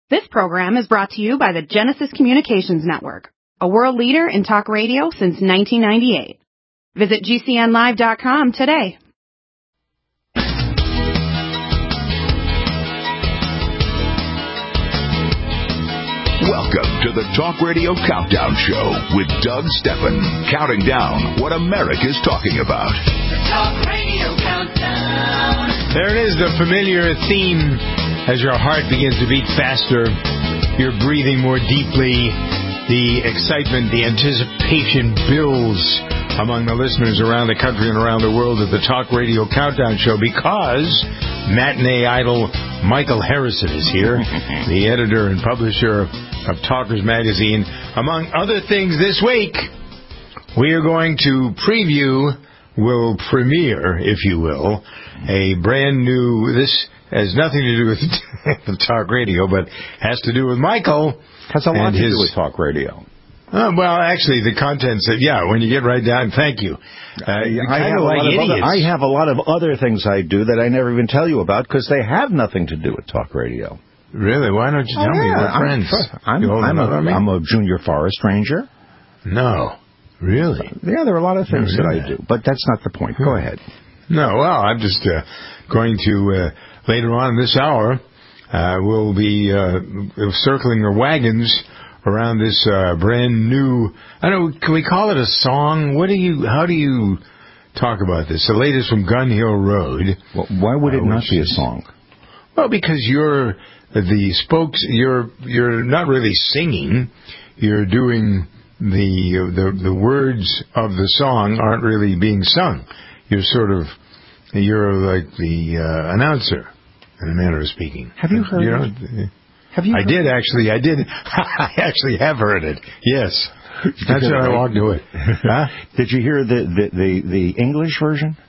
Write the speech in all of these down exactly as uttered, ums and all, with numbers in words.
This program is brought to you by the Genesis Communications Network, a world leader in talk radio since nineteen ninety-eight. Visit G C N live dot com today. Welcome to the Talk Radio Countdown Show with Doug Steffen, counting down what America's talking about. The Talk Radio Countdown. There it is, the familiar theme. As your heart begins to beat faster, you're breathing more deeply. The excitement, the anticipation builds among the listeners around the country and around the world at the Talk Radio Countdown Show because matinee idol Michael Harrison is here, the editor and publisher of Talkers Magazine. Among other things this week, we are going to preview, will premiere, if you will, a brand new, this has nothing to do with the talk radio, but has to do with Michael. Has a lot to his, do with talk radio. Uh, well, actually, the contents, yeah, when you get right down, thank you. Uh, I, have like other, I have a lot of other things I do that I never even tell you about because they have nothing to do with talk radio. Really? Why don't you tell oh, me? Yeah. We're friends. I'm, I'm, I'm, a, I'm a junior forest ranger. No. Really? Yeah, there are a lot of things that I do, but that's not the point. Go ahead. No, well, I'm just uh, going to... Uh, Later on in this hour, uh, we'll be uh, circling the wagons around this uh, brand new. I don't know. Can we call it a song? What do you? How do you talk about this? The latest from Gun Hill Road. Well, why would it uh, not be a song? Well, because you're the spokes. You're you're not really singing. You're doing the the the words of the song aren't really being sung. You're sort of you're like the uh, announcer. In a manner of speaking. Have you heard you know, it? Have you I heard did, actually. I did. I actually have heard it. Yes. That's what I walked away. Huh? Did you hear the, the, the, the English version?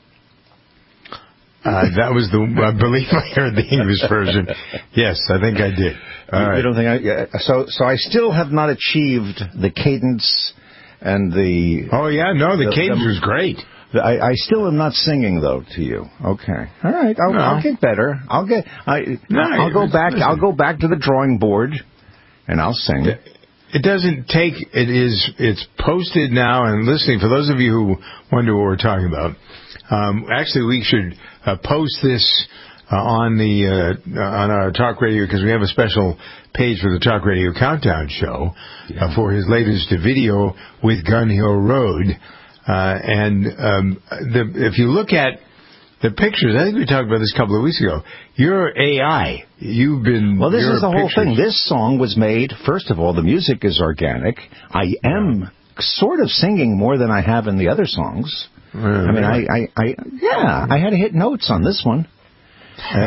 Uh, that was the... I believe I heard the English version. Yes, I think I did. All you, right. you don't think I... Uh, so, so I still have not achieved the cadence and the... Oh, yeah. No, the, the cadence the, was great. I, I still am not singing though to you. Okay, all right. I'll, no. I'll get better. I'll get. I, no, I'll go back. Listen. I'll go back to the drawing board, and I'll sing. It, it doesn't take. It is. It's posted now and listening. For those of you who wonder what we're talking about, um, actually, we should uh, post this uh, on the uh, on our Talk Radio because we have a special page for the Talk Radio Countdown Show yeah. uh, for his latest video with Gun Hill Road. Uh, and um, the, if you look at the pictures, I think we talked about this a couple of weeks ago. You're A I. You've been... Well, this is the pictures. whole thing. This song was made, first of all, the music is organic. I am sort of singing more than I have in the other songs. Mm, I mean, I, I, I, yeah, I had to hit notes on this one. Uh,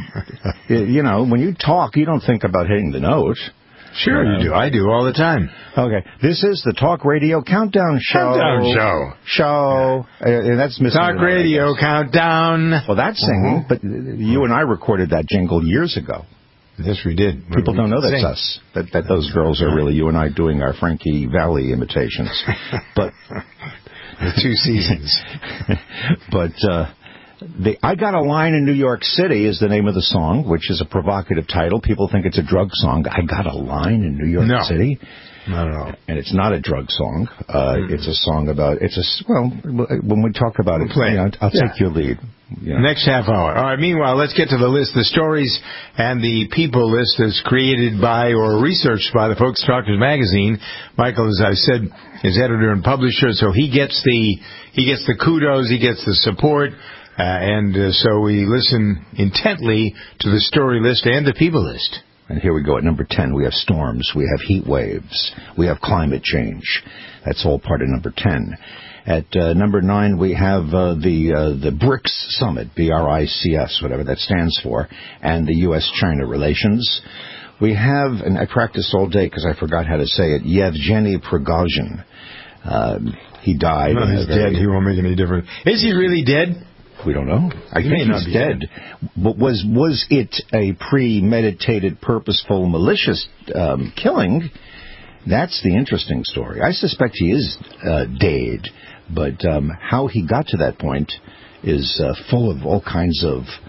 it, you know, when you talk, you don't think about hitting the note. Sure you do. I do all the time. Okay. This is the Talk Radio Countdown Show. Countdown Show. Show. Yeah. Uh, that's missing. Talk Radio Countdown. Well, that's singing, mm-hmm. but you and I recorded that jingle years ago. Yes, we did. People we don't know that's sing. us. That, that those girls are really you and I doing our Frankie Valli imitations. But the two seasons. but... uh The, I Got a Line in New York City is the name of the song, which is a provocative title. People think it's a drug song. I Got a Line in New York no, City? Not at all. And it's not a drug song. Uh, mm. It's a song about, it's a, well, when we talk about it, we'll you know, I'll yeah. take your lead. You know. Next half hour. All right, meanwhile, let's get to the list. The stories and the people list is created by or researched by the folks at Talkers Magazine. Michael, as I said, is editor and publisher, so he gets the, he gets the kudos, he gets the support. Uh, and uh, so we listen intently to the story list and the people list. And here we go. At number ten, we have storms, we have heat waves, we have climate change. That's all part of number ten. At uh, number nine, we have uh, the uh, the BRICS Summit, B R I C S, whatever that stands for, and the U S China relations. We have, and I practiced all day because I forgot how to say it, Yevgeny Prigozhin. Uh, he died. No, he's dead. He won't make any difference. Is he really dead? We don't know. I he think he's dead. dead. But was was it a premeditated, purposeful, malicious um, killing? That's the interesting story. I suspect he is uh, dead, but um, how he got to that point is uh, full of all kinds of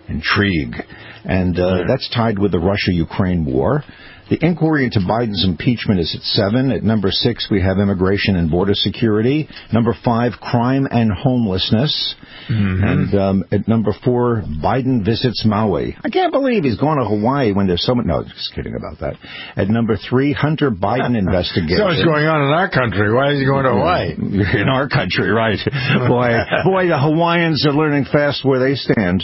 Intrigue. And uh, that's tied with the Russia-Ukraine war. The inquiry into Biden's impeachment is at seven. At number six, we have immigration and border security. Number five, crime and homelessness. Mm-hmm. And um, at number four, Biden visits Maui. I can't believe he's going to Hawaii when there's so much. No, just kidding about that. At number three, Hunter Biden investigation. So what's going on in our country? Why is he going to Hawaii? In our country, right. Boy, boy, the Hawaiians are learning fast where they stand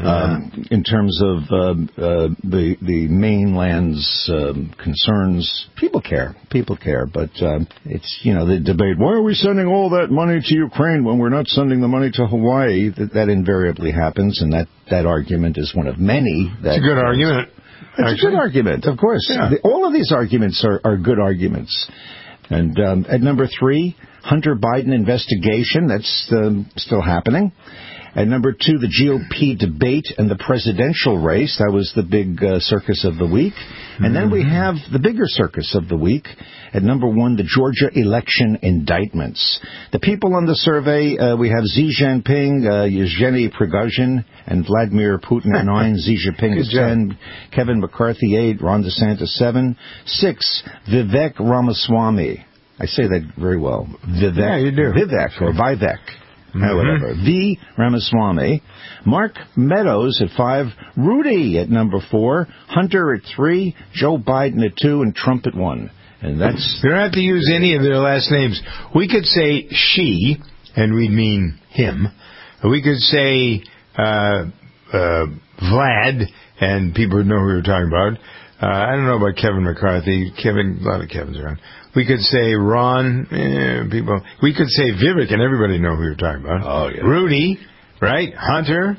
um, in terms of uh, uh, the, the mainland's uh, concerns. People care. People care. But um, it's, you know, the debate, why are we sending all that money to Ukraine when we're not sending the money to Hawaii? That, that invariably happens, and that, that argument is one of many. That, it's a good uh, argument. It's actually. a good argument, of course. Yeah. The, all of these arguments are, are good arguments. And um, at number three, Hunter Biden investigation. That's um, still happening. At number two, the G O P debate and the presidential race. That was the big uh, circus of the week. And mm-hmm. then we have the bigger circus of the week. At number one, the Georgia election indictments. The people on the survey, uh, we have Xi Jinping, uh, Yevgeny Prigozhin, and Vladimir Putin at nine. Xi Jinping is ten. Kevin McCarthy, eight. Ron DeSantis, seven. Six, Vivek Ramaswamy. I say that very well. Vivek. Yeah, you do. Vivek or Vivek. Mm-hmm. Uh, whatever. V. Ramaswamy. Mark Meadows at five. Rudy at number four. Hunter at three. Joe Biden at two. And Trump at one. And that's... You don't have to use any of their last names. We could say she, and we'd mean him. We could say uh, uh, Vlad, and people would know who we were talking about. Uh, I don't know about Kevin McCarthy. Kevin, a lot of Kevins around. We could say Ron, eh, people. We could say Vivek, and everybody know who you're talking about. Oh, yeah. Rudy, right? Hunter,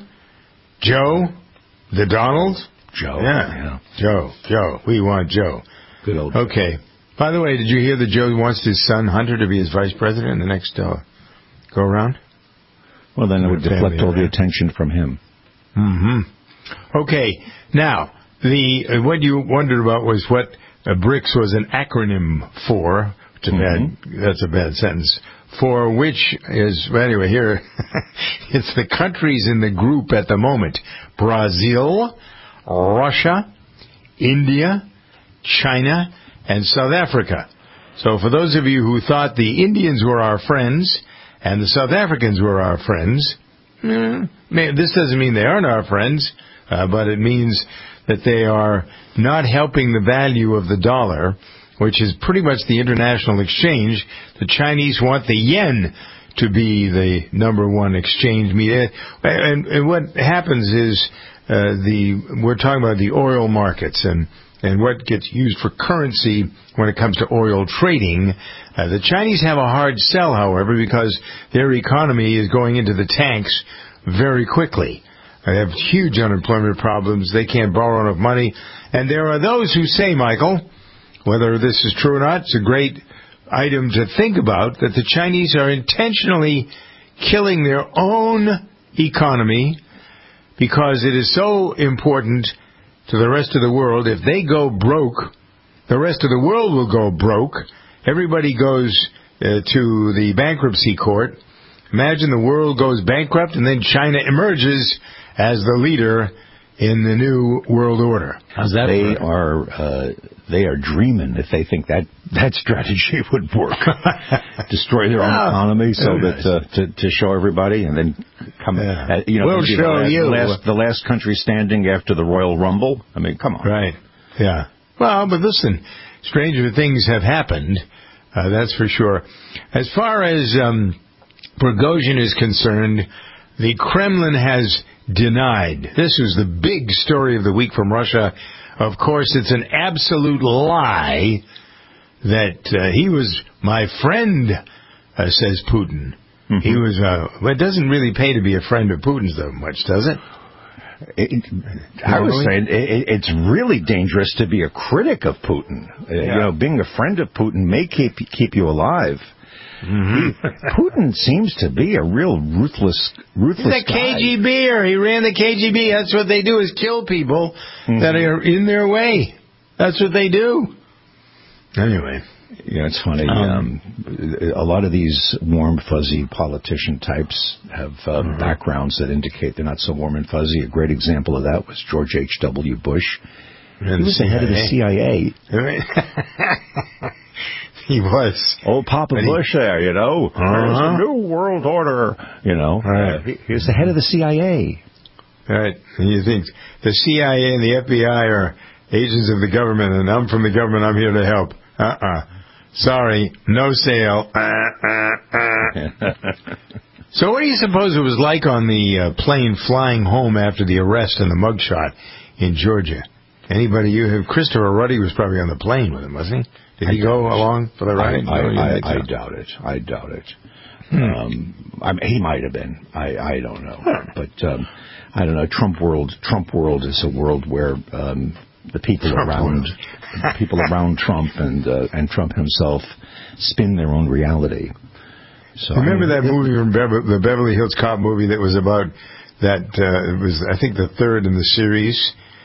Joe, the Donald. Joe. Yeah. yeah. Joe, Joe. We want Joe. Good old Okay. By the way, did you hear that Joe wants his son Hunter to be his vice president in the next uh, go-around? Well, then it would deflect all the attention from him. Mm-hmm. Okay. Now, the uh, what you wondered about was what uh, BRICS was an acronym for. It's a mm-hmm. bad, that's a bad sentence. For which is, well, anyway, here, it's the countries in the group at the moment. Brazil, Russia, India, China, and South Africa. So for those of you who thought the Indians were our friends and the South Africans were our friends, eh, this doesn't mean they aren't our friends, uh, but it means that they are not helping the value of the dollar, which is pretty much the international exchange. The Chinese want the yen to be the number one exchange media. And, and what happens is uh, the we're talking about the oil markets and and what gets used for currency when it comes to oil trading. Uh, the Chinese have a hard sell, however, because their economy is going into the tanks very quickly. They have huge unemployment problems. They can't borrow enough money. And there are those who say, Michael, whether this is true or not, it's a great item to think about, that the Chinese are intentionally killing their own economy because it is so important to the rest of the world. If they go broke, the rest of the world will go broke. Everybody goes uh, to the bankruptcy court. Imagine the world goes bankrupt and then China emerges as the leader in the new world order. How's that? They work? are uh, they are dreaming if they think that that strategy would work. Destroy their own oh, economy so that nice. uh, to to show everybody, and then come. Yeah. Uh, you know, we'll show the last, you the last, the last country standing after the Royal Rumble. I mean, come on. Right. Yeah. Well, but listen, stranger things have happened. Uh, that's for sure. As far as um, Prigozhin is concerned, the Kremlin has denied. This was the big story of the week from Russia. Of course, it's an absolute lie that uh, he was my friend, uh, says Putin. Mm-hmm. He was. Uh, well, it doesn't really pay to be a friend of Putin's that much, does it? It, I was saying it, it's really dangerous to be a critic of Putin. Uh, yeah. You know, being a friend of Putin may keep keep you alive. Mm-hmm. He, Putin seems to be a real ruthless, ruthless He's a guy. K G B er. He ran the K G B. That's what they do, is kill people mm-hmm. that are in their way. That's what they do. Anyway. Yeah, it's funny. Um, um, a lot of these warm, fuzzy politician types have uh, mm-hmm. backgrounds that indicate they're not so warm and fuzzy. A great example of that was George H W. Bush. And he was the head of the C I A. He was. Old Papa but Bush he, there, you know. Uh-huh. There's a new world order, you know. Right. Uh, he, he was the head of the C I A. Right. And you think the C I A and the F B I are agents of the government, and I'm from the government, I'm here to help. Uh-uh. Sorry, no sale. Uh, uh, uh. So what do you suppose it was like on the uh, plane flying home after the arrest and the mugshot in Georgia? Anybody you have? Christopher Ruddy was probably on the plane with him, wasn't he? Did he go along for the ride? I, I, no, I, I doubt it. I doubt it. Hmm. Um, I mean, he might have been. I, I don't know. Huh. But um, I don't know. Trump world. Trump world is a world where um, the people Trump around the people around Trump and uh, and Trump himself spin their own reality. So remember I mean, that it, movie from Bever- the Beverly Hills Cop movie that was about that? Uh, it was I think the third in the series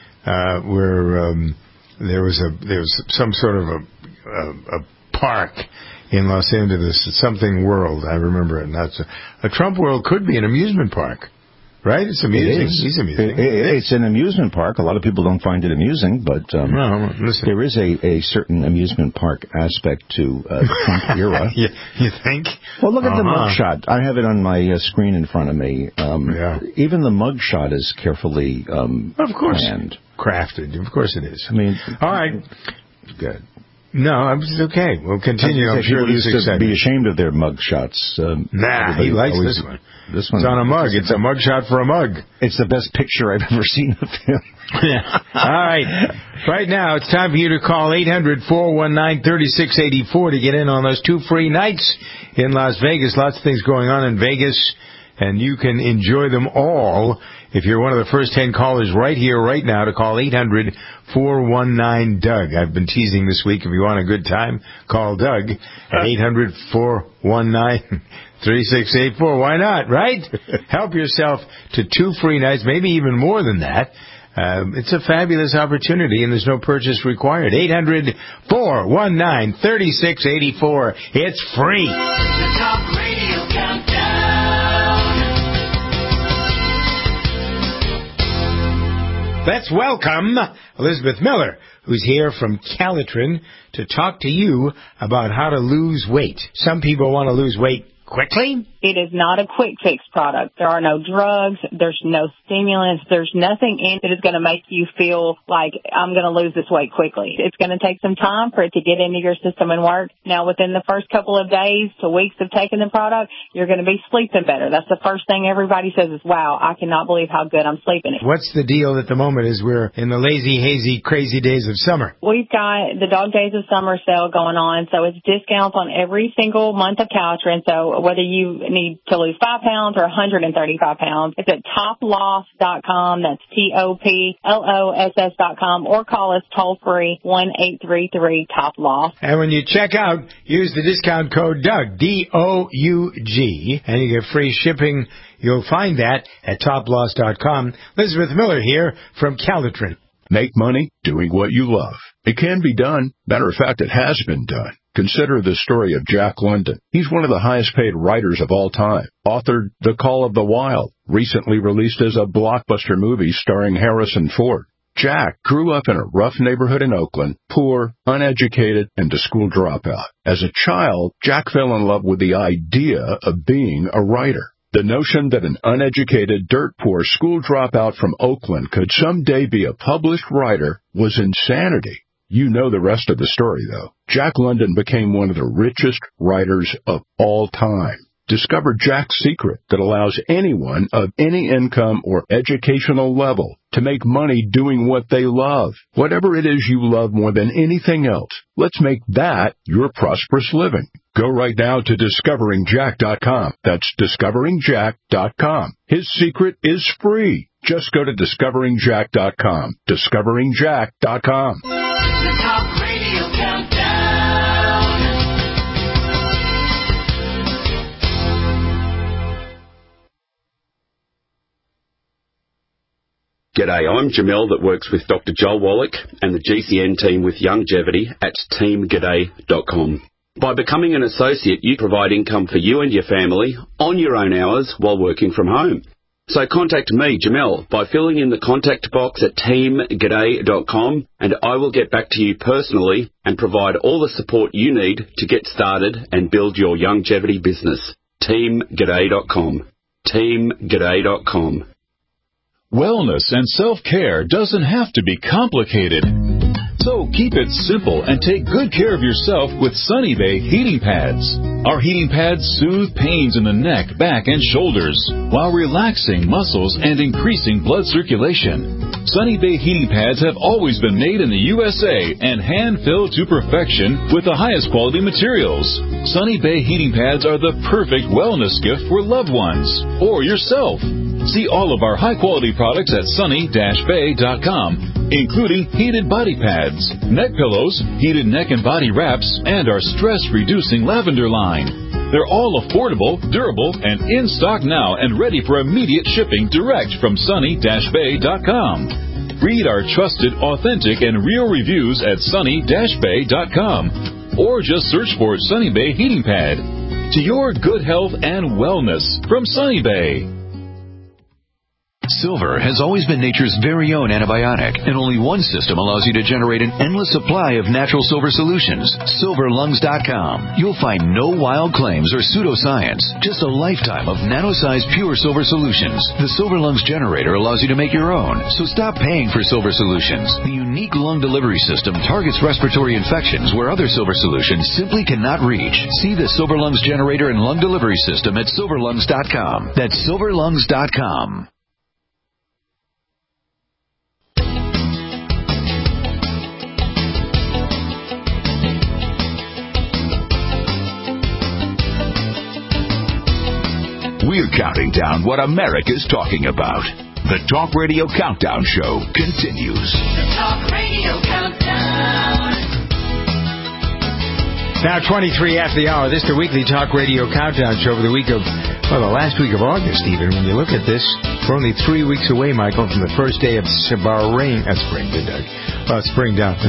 uh, where um, there was a there was some sort of a, a, a park in Los Angeles, something world. I remember it. Not so, a Trump world could be an amusement park. Right? It's amusing. It is. It's amusing. It, it, it's an amusement park. A lot of people don't find it amusing, but um, no, listen. there is a, a certain amusement park aspect to uh, the Trump era. you, you think? Well, look at uh-huh. the mugshot. I have it on my uh, screen in front of me. Um, yeah. Even the mugshot is carefully um, of course. planned. Crafted. Of course it is. I mean, all right. Good. No, it's okay. We'll continue. I'm sure people this used is to be ashamed of their mugshots. Um, nah, he likes always, this one. This one. It's on a mug. It's a mugshot for a mug. It's the best picture I've ever seen of him. Yeah. All right. Right now, it's time for you to call eight hundred, four one nine, three six eight four to get in on those two free nights in Las Vegas. Lots of things going on in Vegas, and you can enjoy them all if you're one of the first ten callers right here, right now, to call eight hundred, four one nine, D U G. I've been teasing this week. If you want a good time, call Doug at eight hundred, four one nine, three six eight four. Why not, right? Help yourself to two free nights, maybe even more than that. Um, it's a fabulous opportunity, and there's no purchase required. eight hundred, four one nine, three six eight four. It's free. The Talk Radio Countdown. Let's welcome Elizabeth Miller, who's here from Calitrin to talk to you about how to lose weight. Some people want to lose weight quickly. It is not a quick fix product. There are no drugs. There's no stimulants. There's nothing in it that is going to make you feel like I'm going to lose this weight quickly. It's going to take some time for it to get into your system and work. Now, within the first couple of days to weeks of taking the product, you're going to be sleeping better. That's the first thing everybody says is, wow, I cannot believe how good I'm sleeping. What's the deal at the moment is we're in the lazy, hazy, crazy days of summer. We've got the Dog Days of Summer sale going on, so it's discounts on every single month of Calitrin. So whether you need to lose five pounds or one hundred thirty-five pounds, it's at top loss dot com. That's T O P L O S S dot com, or call us toll free one eight three three top loss. And when you check out, use the discount code Doug, D O U G, and you get free shipping. You'll find that at top loss dot com. Elizabeth Miller here from Calitrin. Make money doing what you love. It can be done. Matter of fact, it has been done. Consider the story of Jack London. He's one of the highest paid writers of all time. Authored The Call of the Wild, recently released as a blockbuster movie starring Harrison Ford. Jack grew up in a rough neighborhood in Oakland, poor, uneducated, and a school dropout. As a child, Jack fell in love with the idea of being a writer. The notion that an uneducated, dirt-poor school dropout from Oakland could someday be a published writer was insanity. You know the rest of the story, though. Jack London became one of the richest writers of all time. Discover Jack's secret that allows anyone of any income or educational level to make money doing what they love. Whatever it is you love more than anything else, let's make that your prosperous living. Go right now to discovering jack dot com. That's discovering jack dot com. His secret is free. Just go to discovering jack dot com. discovering jack dot com. The Talk Radio Countdown. G'day, I'm Jamel that works with Doctor Joel Wallach and the G C N team with Longevity at team g'day dot com. By becoming an associate, you provide income for you and your family on your own hours while working from home. So contact me, Jamel, by filling in the contact box at team g'day dot com, and I will get back to you personally and provide all the support you need to get started and build your longevity business. team g'day dot com. team g'day dot com. Wellness and self-care doesn't have to be complicated. So keep it simple and take good care of yourself with Sunny Bay heating pads. Our heating pads soothe pains in the neck, back, and shoulders while relaxing muscles and increasing blood circulation. Sunny Bay heating pads have always been made in the U S A and hand-filled to perfection with the highest quality materials. Sunny Bay heating pads are the perfect wellness gift for loved ones or yourself. See all of our high-quality products at sunny dash bay dot com, including heated body pads, neck pillows, heated neck and body wraps, and our stress-reducing lavender line. They're all affordable, durable, and in stock now and ready for immediate shipping direct from sunny dash bay dot com. Read our trusted, authentic, and real reviews at sunny dash bay dot com or just search for Sunny Bay Heating Pad. To your good health and wellness from Sunny Bay. Silver has always been nature's very own antibiotic, and only one system allows you to generate an endless supply of natural silver solutions. silver lungs dot com. You'll find no wild claims or pseudoscience, just a lifetime of nano-sized pure silver solutions. The Silver Lungs generator allows you to make your own, so stop paying for silver solutions. The unique lung delivery system targets respiratory infections where other silver solutions simply cannot reach. See the Silver Lungs generator and lung delivery system at silver lungs dot com. That's silver lungs dot com. We're counting down what America's talking about. The Talk Radio Countdown Show continues. The Talk Radio Countdown. Now, twenty-three after the hour. This is the weekly Talk Radio Countdown Show for the week of, well, the last week of August, even. When you look at this, we're only three weeks away, Michael, from the first day of Bahrain. That's spring, good, Doug. Well, it's spring down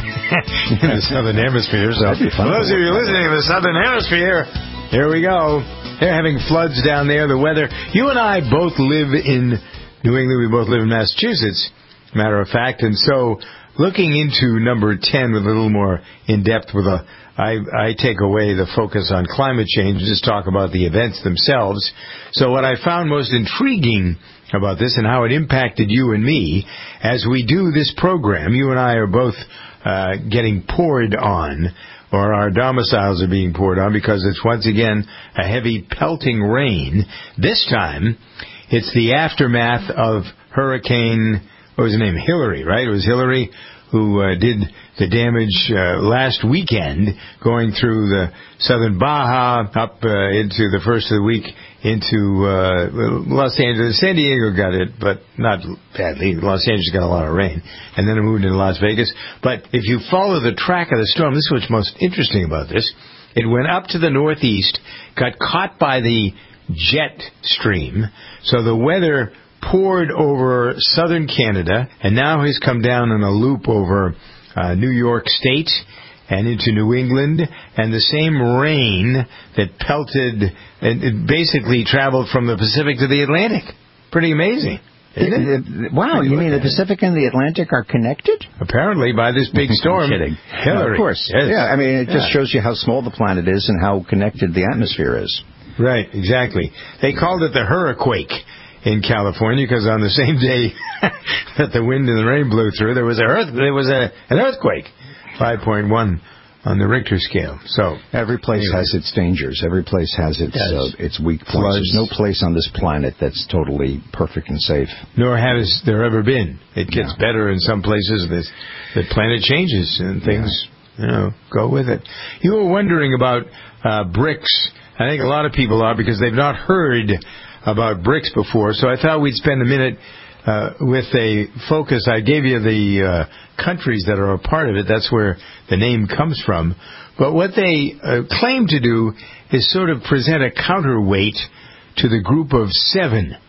in the southern hemisphere. So, for those of you listening in the southern hemisphere, here we go. They're having floods down there. The weather. You and I both live in New England. We both live in Massachusetts, matter of fact. And so, looking into number ten with a little more in depth, with a, I, I take away the focus on climate change and just talk about the events themselves. So, what I found most intriguing about this and how it impacted you and me as we do this program. You and I are both uh, getting poured on. Or our domiciles are being poured on because it's once again a heavy pelting rain. This time, it's the aftermath of Hurricane, what was her name, Hillary, right? It was Hillary who uh, did the damage uh, last weekend, going through the southern Baja, up uh, into the first of the week, into uh, Los Angeles. San Diego got it, but not badly. Los Angeles got a lot of rain. And then it moved into Las Vegas. But if you follow the track of the storm, this is what's most interesting about this. It went up to the northeast, got caught by the jet stream, so the weather poured over southern Canada and now has come down in a loop over uh, New York State and into New England, and the same rain that pelted and it basically traveled from the Pacific to the Atlantic. Pretty amazing. Isn't it? Wow, you mean the Pacific and the Atlantic are connected? Apparently, by this big storm. I'm kidding. Hillary. No, of course. Yes. Yeah, I mean, it just yeah. shows you how small the planet is and how connected the atmosphere is. Right, exactly. They called it the hurricane in California because on the same day that the wind and the rain blew through, there was a earth, there was a an earthquake, five point one on the Richter scale. So every place anyway. has its dangers. Every place has its yes. uh, its weak points. Floods. There's no place on this planet that's totally perfect and safe. Nor has there ever been. It gets yeah. better in some places. The the planet changes and things, yeah. you know, go with it. You were wondering about uh, BRICS. I think a lot of people are because they've not heard about BRICS before. So I thought we'd spend a minute uh, with a focus. I gave you the uh, countries that are a part of it. That's where the name comes from. But what they uh, claim to do is sort of present a counterweight to the group of seven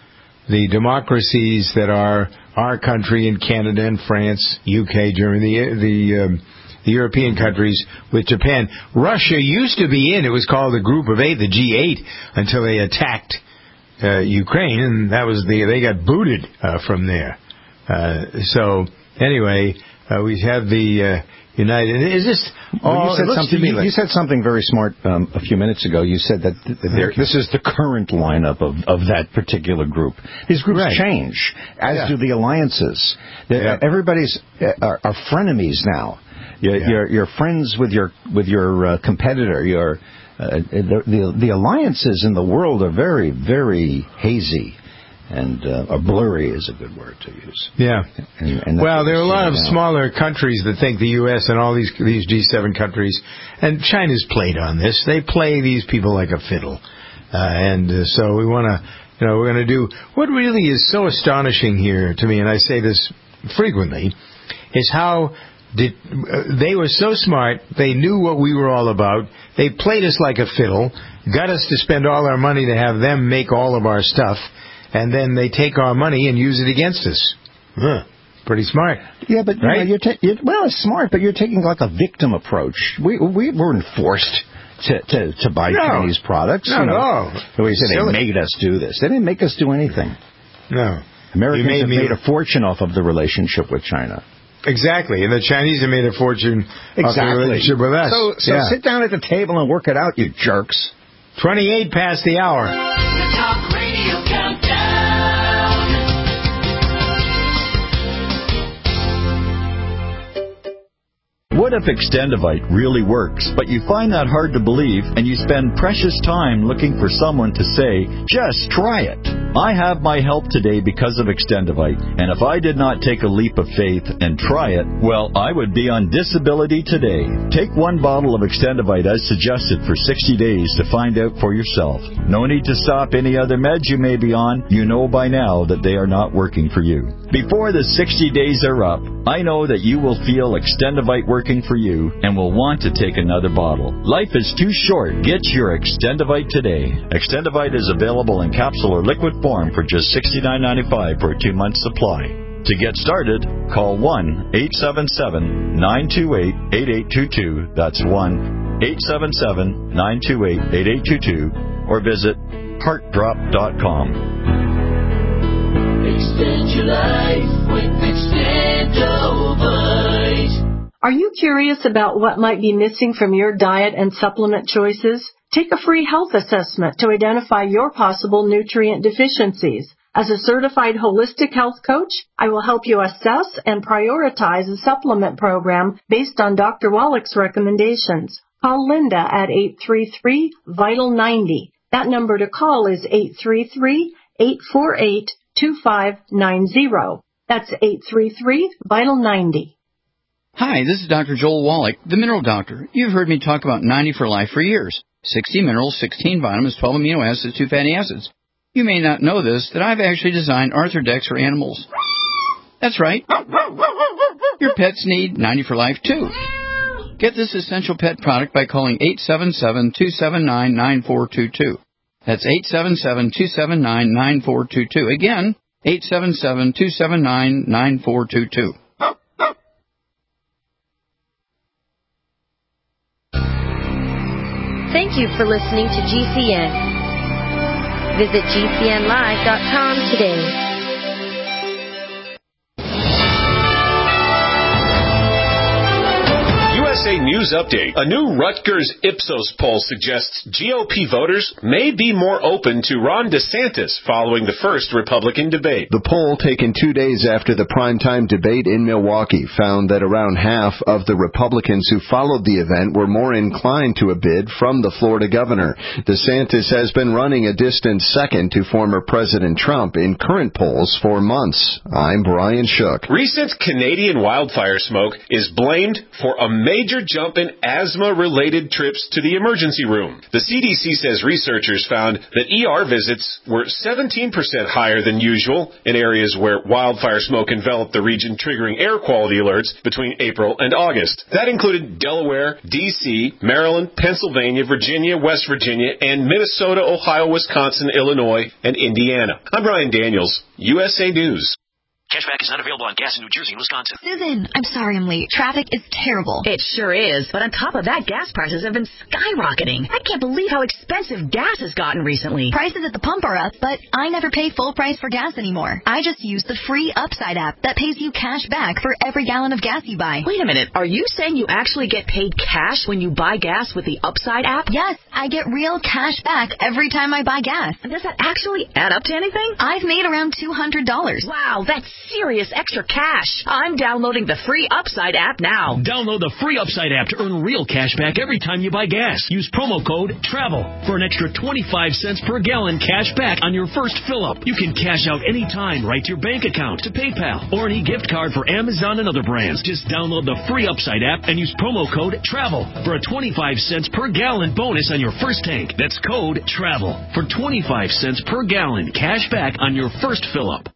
the democracies that are our country and Canada and France, U K, Germany, the the, um, the European countries with Japan. Russia used to be in. It was called the Group of Eight, the G eight, until they attacked uh, Ukraine, and that was the they got booted uh, from there. Uh, so anyway, uh, we have the. Uh, United. Is this all? Well, you, said something, you, like, you said something very smart um, a few minutes ago. You said that th- there, this is the current lineup of, of that particular group. These groups right. change, as yeah. do the alliances. Yeah. Everybody's uh, are, are frenemies now. You're, yeah. you're, you're friends with your with your uh, competitor. You're, uh, the, the the alliances in the world are very, very hazy. And uh, or blurry is a good word to use. Yeah. And, and well, there are a lot of now. smaller countries that think the U S and all these these G seven countries, and China's played on this. They play these people like a fiddle, uh, and uh, so we want to, you know, we're going to do what really is so astonishing here to me, and I say this frequently, is how did uh, they were so smart. They knew what we were all about. They played us like a fiddle, got us to spend all our money to have them make all of our stuff. And then they take our money and use it against us. Huh. Pretty smart. Yeah, but right? you know, you're ta- you're, well, it's smart, but you're taking like a victim approach. We we weren't forced to to, to buy no. Chinese products. No, you know. no. We said they made us do this. They didn't make us do anything. No. Americans made have me... made a fortune off of the relationship with China. Exactly, and the Chinese have made a fortune exactly. off the relationship with us. So, so yeah. sit down at the table and work it out, you jerks. Twenty-eight past the hour. The Talk Radio Countdown. What if Extendivite really works, but you find that hard to believe and you spend precious time looking for someone to say, just try it? I have my help today because of Extendivite, and if I did not take a leap of faith and try it, well, I would be on disability today. Take one bottle of Extendivite as suggested for sixty days to find out for yourself. No need to stop any other meds you may be on. You know by now that they are not working for you. Before the sixty days are up, I know that you will feel Extendivite working for you and will want to take another bottle. Life is too short. Get your Extendivite today. Extendivite is available in capsule or liquid form for just sixty-nine ninety-five for a two-month supply. To get started, call one eight seven seven, nine two eight, eight eight two two. That's one eight seven seven, nine two eight, eight eight two two. Or visit heart drop dot com. Extend your life with Extendivite. Are you curious about what might be missing from your diet and supplement choices? Take a free health assessment to identify your possible nutrient deficiencies. As a certified holistic health coach, I will help you assess and prioritize a supplement program based on Doctor Wallach's recommendations. Call Linda at eight three three, vital ninety. That number to call is eight three three, eight four eight, two five nine zero. That's eight three three, vital ninety. Hi, this is Doctor Joel Wallach, the Mineral Doctor. You've heard me talk about ninety for Life for years. sixty minerals, sixteen vitamins, twelve amino acids, two fatty acids. You may not know this, that I've actually designed Arthrodex for animals. That's right. Your pets need ninety for Life, too. Get this essential pet product by calling eight seven seven, two seven nine, nine four two two. That's eight seven seven, two seven nine, nine four two two. Again, eight seven seven, two seven nine, nine four two two. Thank you for listening to G C N. Visit G C N live dot com today. U S A News Update. A new Rutgers Ipsos poll suggests G O P voters may be more open to Ron DeSantis following the first Republican debate. The poll, taken two days after the primetime debate in Milwaukee, found that around half of the Republicans who followed the event were more inclined to a bid from the Florida governor. DeSantis has been running a distant second to former President Trump in current polls for months. I'm Brian Shook. Recent Canadian wildfire smoke is blamed for a major major jump in asthma-related trips to the emergency room. The C D C says researchers found that E R visits were seventeen percent higher than usual in areas where wildfire smoke enveloped the region, triggering air quality alerts between April and August. That included Delaware, D C, Maryland, Pennsylvania, Virginia, West Virginia, and Minnesota, Ohio, Wisconsin, Illinois, and Indiana. I'm Brian Daniels, U S A News. Cashback is not available on gas in New Jersey and Wisconsin. Susan, I'm sorry I'm late. Traffic is terrible. It sure is. But on top of that, gas prices have been skyrocketing. I can't believe how expensive gas has gotten recently. Prices at the pump are up, but I never pay full price for gas anymore. I just use the free Upside app that pays you cash back for every gallon of gas you buy. Wait a minute. Are you saying you actually get paid cash when you buy gas with the Upside app? Yes, I get real cash back every time I buy gas. Does that actually add up to anything? I've made around two hundred dollars. Wow, that's serious extra cash. I'm downloading the free Upside app now. Download the free Upside app to earn real cash back every time you buy gas. Use promo code TRAVEL for an extra twenty-five cents per gallon cash back on your first fill-up. You can cash out anytime right to your bank account, to PayPal, or any gift card for Amazon and other brands. Just download the free Upside app and use promo code TRAVEL for a twenty-five cents per gallon bonus on your first tank. That's code TRAVEL for twenty-five cents per gallon cash back on your first fill-up.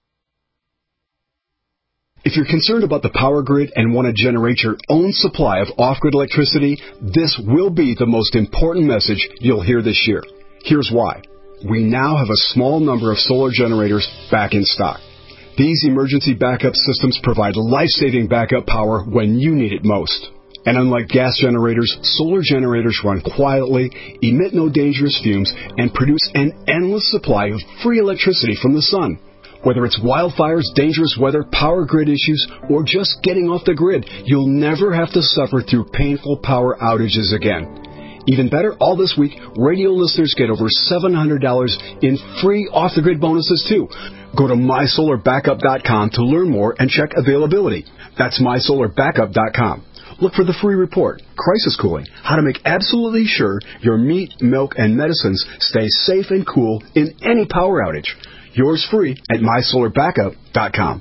If you're concerned about the power grid and want to generate your own supply of off-grid electricity, this will be the most important message you'll hear this year. Here's why. We now have a small number of solar generators back in stock. These emergency backup systems provide life-saving backup power when you need it most. And unlike gas generators, solar generators run quietly, emit no dangerous fumes, and produce an endless supply of free electricity from the sun. Whether it's wildfires, dangerous weather, power grid issues, or just getting off the grid, you'll never have to suffer through painful power outages again. Even better, all this week, radio listeners get over seven hundred dollars in free off-the-grid bonuses, too. Go to my solar backup dot com to learn more and check availability. That's my solar backup dot com. Look for the free report, Crisis Cooling, how to make absolutely sure your meat, milk, and medicines stay safe and cool in any power outage. Yours free at my solar backup dot com.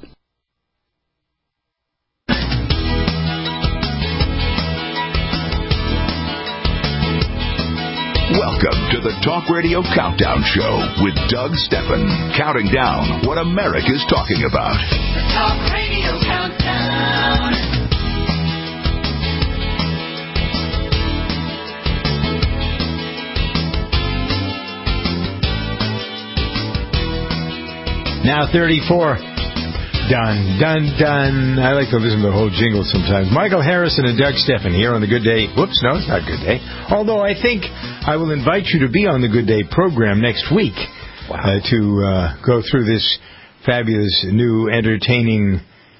Welcome to the Talk Radio Countdown Show with Doug Steffen, counting down what America's talking about. The Talk Radio Countdown. Now thirty-four. Done, done, done. I like to listen to the whole jingle sometimes. Michael Harrison and Doug Steffen here on the Good Day. Whoops, no, it's not Good Day. Although I think I will invite you to be on the Good Day program next week. Wow. uh, to uh, go through this fabulous new entertaining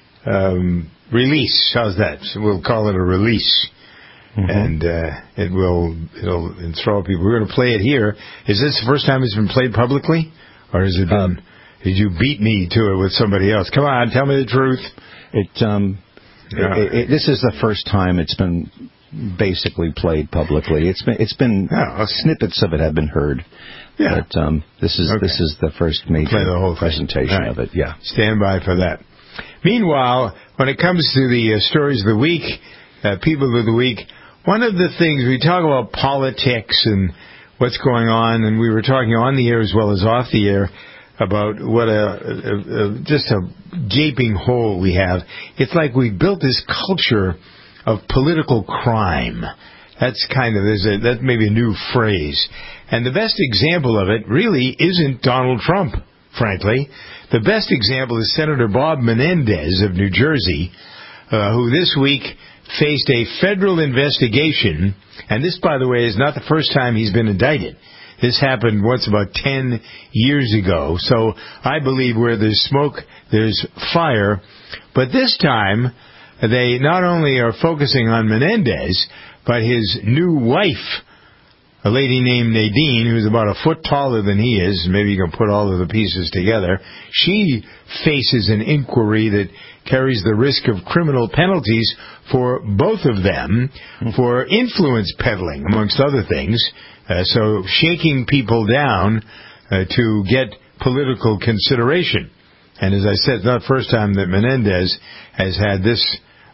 um, release. How's that? So we'll call it a release. Mm-hmm. And uh, it will it'll enthrall people. We're going to play it here. Is this the first time it's been played publicly? Or has it been... Um, Did you beat me to it with somebody else? Come on, tell me the truth. It, um, yeah. it, it, this is the first time it's been basically played publicly. It's been, it's been oh, snippets of it have been heard. Yeah. But um, this is okay. this is the first major Play the whole presentation right. of it. Yeah. Stand by for that. Meanwhile, when it comes to the uh, stories of the week, uh, people of the week, one of the things we talk about politics and what's going on, and we were talking on the air as well as off the air about what a, a, a just a gaping hole we have. It's like we built this culture of political crime. That's kind of there's a that may be a new phrase, and the best example of it really isn't Donald Trump. Frankly, the best example is Senator Bob Menendez of New Jersey, uh, who this week faced a federal investigation. And this, by the way, is not the first time he's been indicted. This happened once about ten years ago. So I believe where there's smoke, there's fire. But this time, they not only are focusing on Menendez, but his new wife, a lady named Nadine, who's about a foot taller than he is. Maybe you can put all of the pieces together. She faces an inquiry that carries the risk of criminal penalties for both of them for influence peddling, amongst other things. Uh, so shaking people down uh, to get political consideration. And as I said, it's not the first time that Menendez has had this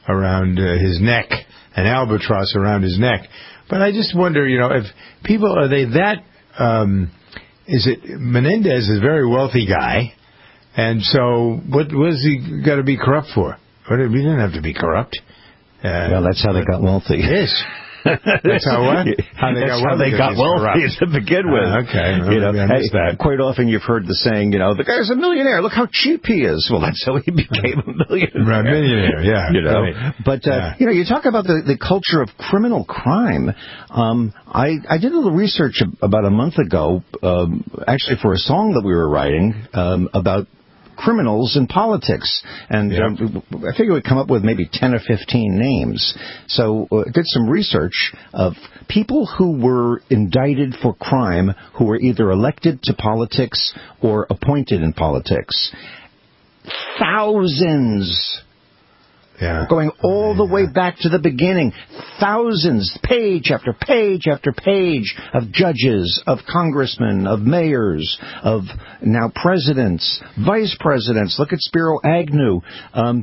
around uh, his neck, an albatross around his neck. But I just wonder, you know, if people, are they that, um, is it, Menendez is a very wealthy guy, and so what was he got to be corrupt for? What, he didn't have to be corrupt. Uh, well, that's how they got wealthy. Yes. That's how what? How they That's got how wealthy, they got wealthy to begin with. Uh, okay, well, you know, maybe I missed hey, that. Quite often you've heard the saying, you know, the guy's a millionaire. Look how cheap he is. Well, that's how he became a millionaire. Right, millionaire, yeah. You know, right. but uh, yeah. you know, you talk about the, the culture of criminal crime. Um, I I did a little research about a month ago, um, actually for a song that we were writing um, about criminals in politics, and yep. um, I figure we'd come up with maybe ten or fifteen names. So uh, did some research of people who were indicted for crime who were either elected to politics or appointed in politics. Thousands. Yeah. Going all the way back to the beginning. Thousands, page after page after page of judges, of congressmen, of mayors, of now presidents, vice presidents. Look at Spiro Agnew. Um,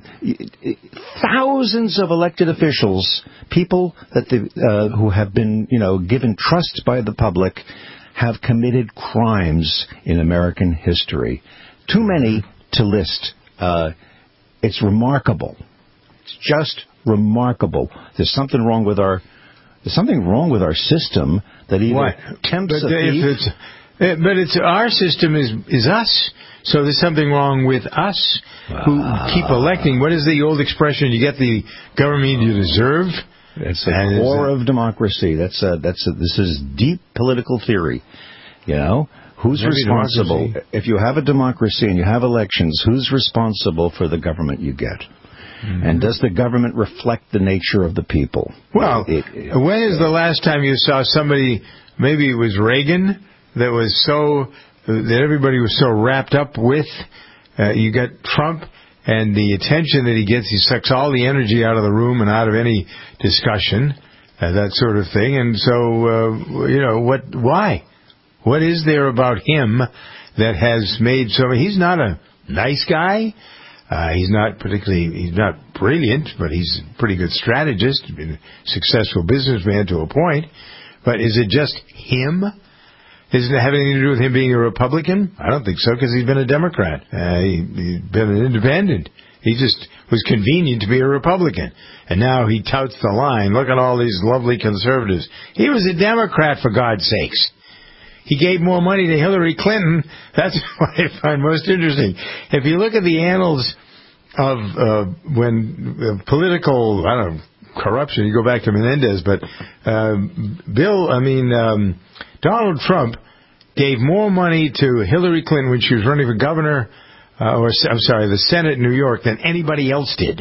thousands of elected officials, people that the, uh, who have been, you know, given trust by the public, have committed crimes in American history. Too many to list. Uh, it's remarkable. It's just remarkable. There's something wrong with our. There's something wrong with our system that either what? tempts but a thief. It's, but it's our system is is us. So there's something wrong with us who uh, keep electing. What is the old expression? You get the government you deserve. It's the core of democracy. That's a, that's a, this is deep political theory. You know. Who's Maybe responsible? democracy. If you have a democracy and you have elections, who's responsible for the government you get? Mm-hmm. And does the government reflect the nature of the people? Well, it, it, when is the last time you saw somebody, maybe it was Reagan, that was so, that everybody was so wrapped up with? Uh, you got Trump, and the attention that he gets, he sucks all the energy out of the room and out of any discussion, uh, that sort of thing. And so, uh, you know, what? Why? What is there about him that has made so... He's not a nice guy. Uh, he's not particularly... He's not brilliant, but he's a pretty good strategist, been a successful businessman to a point. But is it just him? Does it have anything to do with him being a Republican? I don't think so, because he's been a Democrat. Uh, he, he's been an independent. He just was convenient to be a Republican. And now he touts the line. Look at all these lovely conservatives. He was a Democrat, for God's sakes. He gave more money to Hillary Clinton. That's what I find most interesting. If you look at the annals of uh, when uh, political, I don't know, corruption, you go back to Menendez, but uh, Bill, I mean, um, Donald Trump gave more money to Hillary Clinton when she was running for governor, uh, or I'm sorry, the Senate in New York, than anybody else did.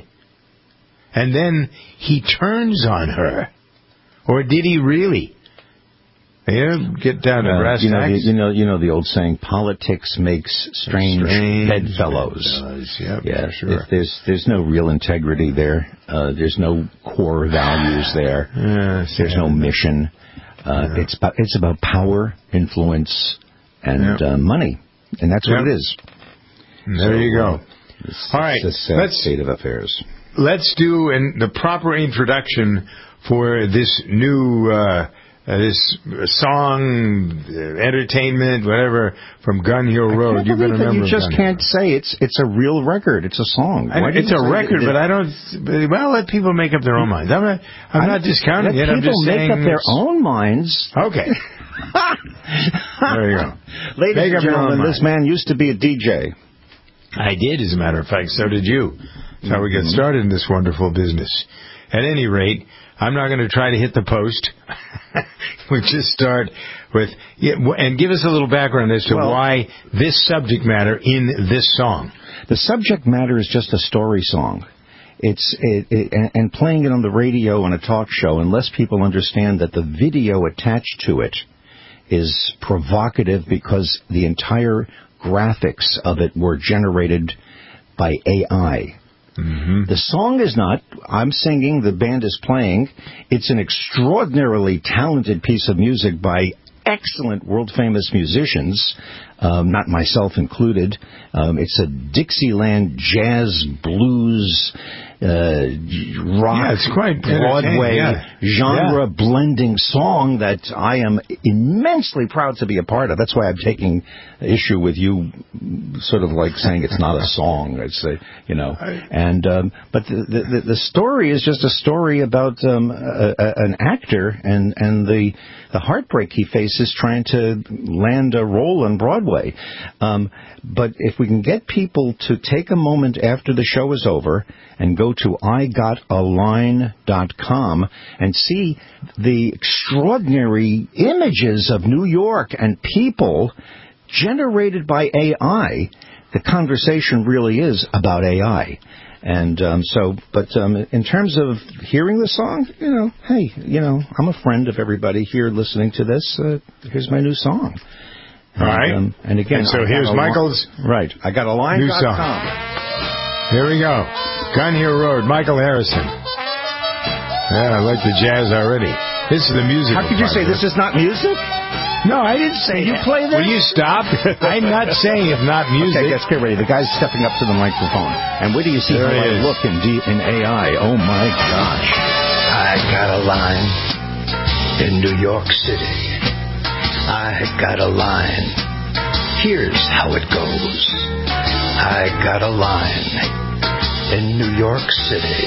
And then he turns on her. Or did he really? Yeah, get down to uh, brass you know, tacks. the, you know, you know the old saying: "Politics makes strange, strange bedfellows." bedfellows. Yep, yeah, sure. If there's there's no real integrity there. Uh, there's no core values there. Yeah, there's no mission. Uh, yeah. It's about it's about power, influence, and yep. uh, money, and that's yep. what it is. And there so, you go. Uh, it's, All right, it's a sad let's state of affairs. Let's do an, the proper introduction for this new. Uh, Uh, this song, uh, entertainment, whatever, from Gun Hill Road. You've been a member you of just Gun can't say it's it's a real record. It's a song. I, it's a record, but I don't. Well, let people make up their own minds. I'm not. I'm I, not discounting it. I'm just saying. People make up their own minds. Okay. There you go. Ladies make and gentlemen, this man used to be a D J. I did, as a matter of fact. So did you. That's how we got started in this wonderful business. At any rate, I'm not going to try to hit the post. We just start with, yeah, and give us a little background as to well, why this subject matter in this song. The subject matter is just a story song. It's it, it, and playing it on the radio on a talk show, unless people understand that the video attached to it is provocative because the entire graphics of it were generated by A I. Mm-hmm. The song is not. I'm singing, the band is playing. It's an extraordinarily talented piece of music by excellent world-famous musicians, um, not myself included. Um, it's a Dixieland jazz blues uh, rock, yeah, it's quite Broadway, yeah. genre yeah. blending song that I am immensely proud to be a part of. That's why I'm taking issue with you sort of like saying it's not a song. It's a, you know, and um, but the, the the story is just a story about um, a, a, an actor and and the the heartbreak he faces trying to land a role on Broadway. Um, but if we can get people to take a moment after the show is over and go to I got a line dot com and see the extraordinary images of New York and people generated by A I, the conversation really is about A I. And um, so, but um, in terms of hearing the song, you know, hey, you know, I'm a friend of everybody here listening to this. Uh, here's my new song. All right. And, um, and again, and so I here's got Michael's li- right. I got a line. New song. Here we go. Gun Hill Road, Michael Harrison. Yeah, I like the jazz already. This is the music. How could you say this is not music? No, I didn't say you that. play this? Will you stop? I'm not saying it's not music. Okay, let's get ready. The guy's stepping up to the microphone. And where do you see there how I is. look in, D- in A I? Oh, my gosh. I got a line in New York City. I got a line. Here's how it goes. I got a line in New York City.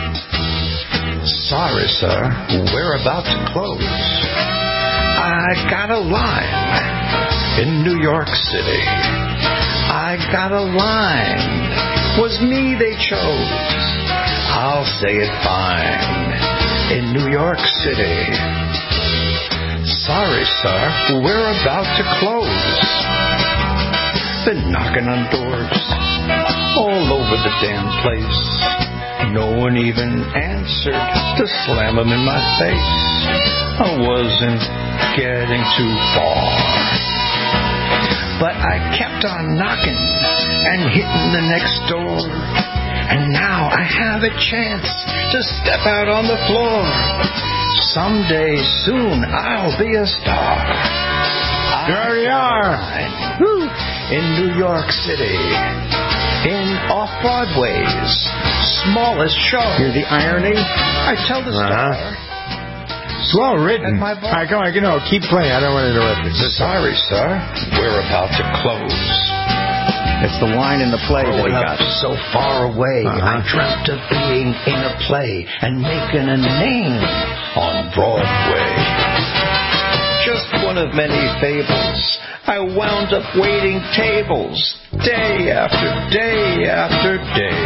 Sorry, sir, we're about to close. I got a line in New York City. I got a line. Was me they chose. I'll say it fine in New York City. Sorry, sir, we're about to close. Been knocking on doors all over the damn place. No one even answered to slam them in my face. I wasn't getting too far, but I kept on knocking and hitting the next door. And now I have a chance to step out on the floor. Someday soon I'll be a star. There we are. In New York City, in Off-Broadway's smallest show. Hear the irony? I tell the star. Uh-huh. It's well written. All right, come on, you know, keep playing. I don't want to interrupt you. Sorry, sir. We're about to close. It's the line in the play that he got. So far away, uh-huh. I dreamt of being in a play and making a name on Broadway. Just one of many fables. I wound up waiting tables day after day after day.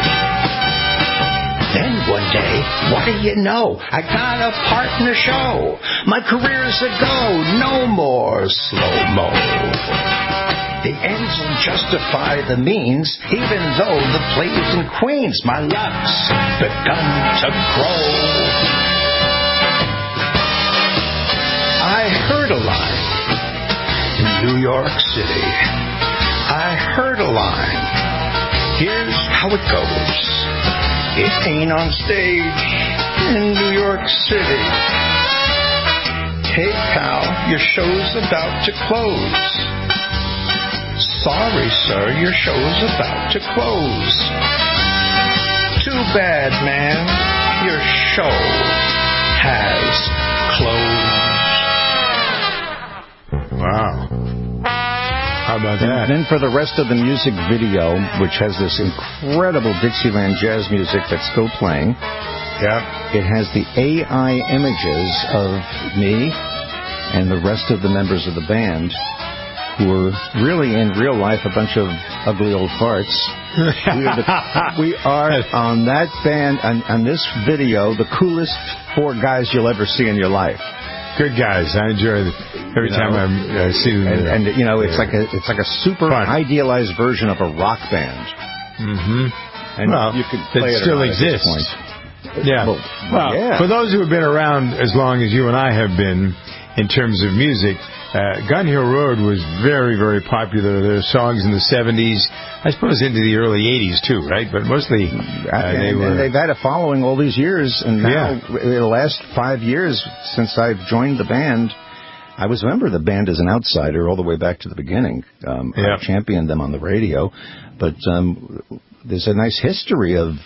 Then one day, what do you know? I got a part in the show. My career's a go, no more slow-mo. The ends will justify the means, even though the play's in Queens. My luck's begun to grow. I heard a line in New York City. I heard a line. Here's how it goes. It ain't on stage in New York City. Hey, pal, your show's about to close. Sorry, sir, your show's about to close. Too bad, man. Your show has closed. Wow. How about that? And then for the rest of the music video, which has this incredible Dixieland jazz music that's still playing, yeah, it has the A I images of me and the rest of the members of the band who are really in real life a bunch of ugly old farts. we, are the, we are on that band, on, on this video, the coolest four guys you'll ever see in your life. Good guys. I enjoy it every you time know, I see them. And, and you know, it's like a it's like a super Fun. idealized version of a rock band. Mm-hmm. And well, you could play it it still at this exists. point. Yeah. Well, well yeah. for those who have been around as long as you and I have been in terms of music, uh, Gun Hill Road was very, very popular. There were songs in the seventies, I suppose into the early eighties too, right? But mostly uh, and, they were. And they've had a following all these years, and now Yeah. in the last five years since I've joined the band, I was a member of the band as an outsider all the way back to the beginning. Um, Yeah. I championed them on the radio, but um, there's a nice history of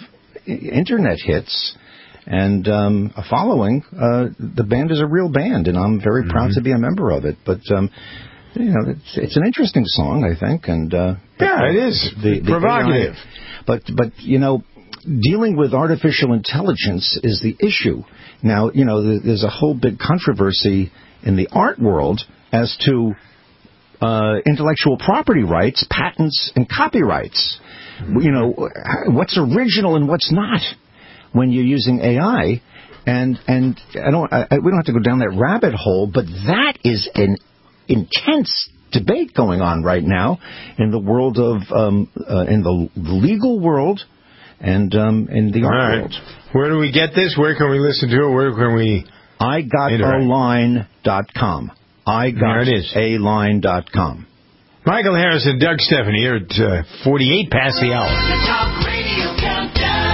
internet hits and um, a following. Uh, the band is a real band, and I'm very mm-hmm. proud to be a member of it. But um, you know, it's, it's an interesting song, I think, and uh, yeah, it is the, the provocative. A I, but but you know, dealing with artificial intelligence is the issue. Now, you know, there's a whole big controversy in the art world as to uh, intellectual property rights, patents, and copyrights. Mm-hmm. You know, what's original and what's not when you're using A I. And and I don't I, we don't have to go down that rabbit hole, but that is an intense debate going on right now in the world of um, uh, in the legal world and um, in the art right. world. Where do we get this? Where can we listen to it? Where can we? I got a line dot com. I got a line dot com. Michael Harris and Doug Stephanie here at uh, forty-eight past the hour. The Talk Radio Countdown.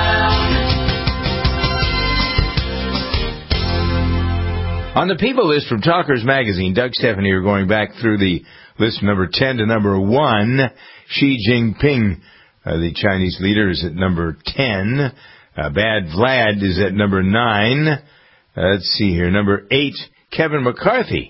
On the People list from Talkers Magazine, Doug Stephanie are going back through the list from number ten to number one. Xi Jinping, uh, the Chinese leader, is at number ten. Uh, Bad Vlad is at number nine. Uh, let's see here. Number eight, Kevin McCarthy.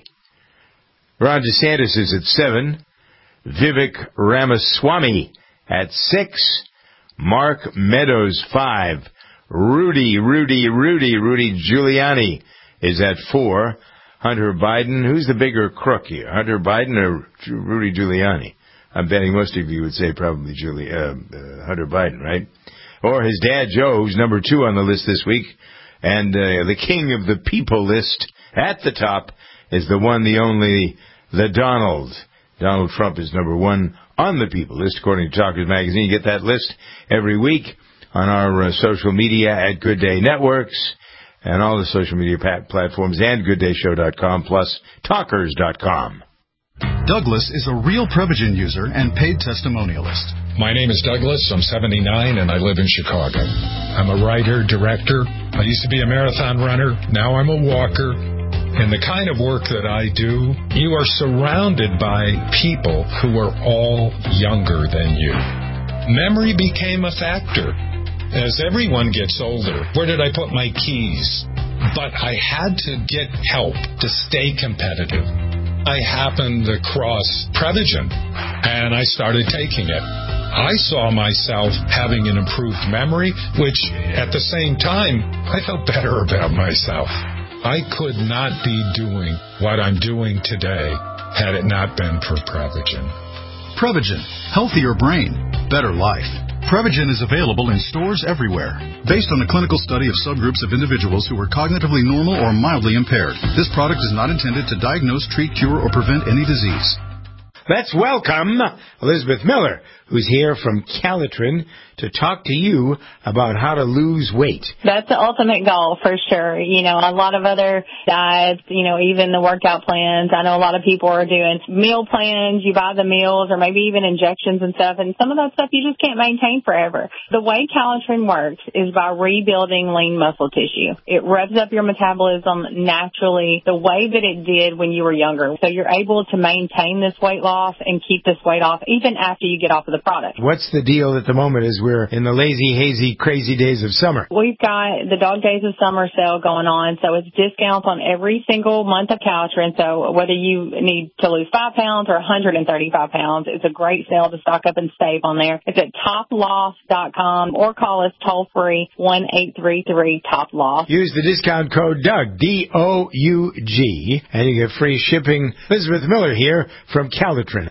Ron DeSantis is at seven. Vivek Ramaswamy at six. Mark Meadows, five. Rudy, Rudy, Rudy, Rudy Giuliani is at four. Hunter Biden, who's the bigger crook here? Hunter Biden or Rudy Giuliani? I'm betting most of you would say probably Giuli- uh, uh, Hunter Biden, right? Or his dad, Joe, who's number two on the list this week. And uh, the king of the people list at the top is the one, the only, the Donald. Donald Trump is number one on the people list, according to Talkers Magazine. You get that list every week on our uh, social media at Good Day Networks and all the social media pat- platforms and good day show dot com plus talkers dot com. Douglas is a real Prevagen user and paid testimonialist. My name is Douglas. I'm seventy-nine, and I live in Chicago. I'm a writer, director. I used to be a marathon runner. Now I'm a walker. And the kind of work that I do, you are surrounded by people who are all younger than you. Memory became a factor. As everyone gets older, where did I put my keys? But I had to get help to stay competitive. I happened across Prevagen, and I started taking it. I saw myself having an improved memory, which at the same time, I felt better about myself. I could not be doing what I'm doing today had it not been for Prevagen. Prevagen. Healthier brain. Better life. Prevagen is available in stores everywhere. Based on a clinical study of subgroups of individuals who were cognitively normal or mildly impaired, this product is not intended to diagnose, treat, cure, or prevent any disease. Let's welcome Elizabeth Miller, who's here from Calitrin to talk to you about how to lose weight. That's the ultimate goal for sure. You know, a lot of other diets, you know, even the workout plans. I know a lot of people are doing meal plans. You buy the meals or maybe even injections and stuff. And some of that stuff you just can't maintain forever. The way Calitrin works is by rebuilding lean muscle tissue. It revs up your metabolism naturally the way that it did when you were younger. So you're able to maintain this weight loss and keep this weight off even after you get off of the product. What's the deal at the moment is we're in the lazy, hazy, crazy days of summer. We've got the Dog Days of Summer sale going on, so it's discounts on every single month of Calitrin. So whether you need to lose five pounds or one hundred thirty-five pounds, it's a great sale to stock up and save on there. It's at top loss dot com or call us toll free one eight three three top loss. Use the discount code Doug, D O U G, and you get free shipping. Elizabeth Miller here from Calitrin.